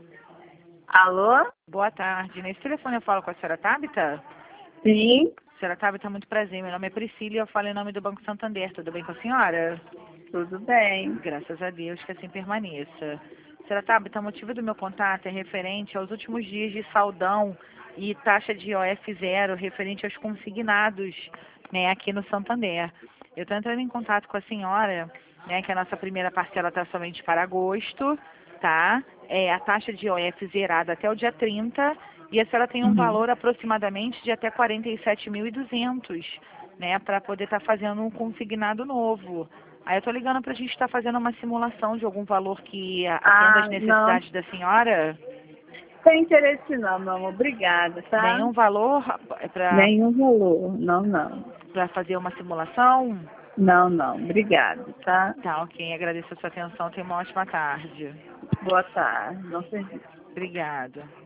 Alô? Boa tarde. Nesse telefone eu falo com a senhora Tabita? Sim, Senhora Tabita, muito prazer. Meu nome é Priscila e eu falo em nome do Banco Santander. Tudo bem com a senhora? tudo bem. Graças a Deus que assim permaneça. Senhora Tabita, o motivo do meu contato é referente aos últimos dias de saldão e taxa de IOF zero referente aos consignados, né, aqui no Santander. Eu estou entrando em contato com a senhora, né, que a nossa primeira parcela está somente para agosto, tá? A taxa de IOF zerada até o dia 30 e a senhora tem um Uhum. valor aproximadamente de até 47.200, né, para poder estar fazendo um consignado novo. Aí eu tô ligando pra gente estar fazendo uma simulação de algum valor que atenda às Não, necessidades da senhora. tem interesse não, meu amor. Obrigada, tá? Nenhum valor Nenhum valor. Não, não. para fazer uma simulação? Não, não. Obrigada, tá? Tá, ok. Agradeço a sua atenção. Tenha uma ótima tarde. Boa tarde. Não sei. Obrigada.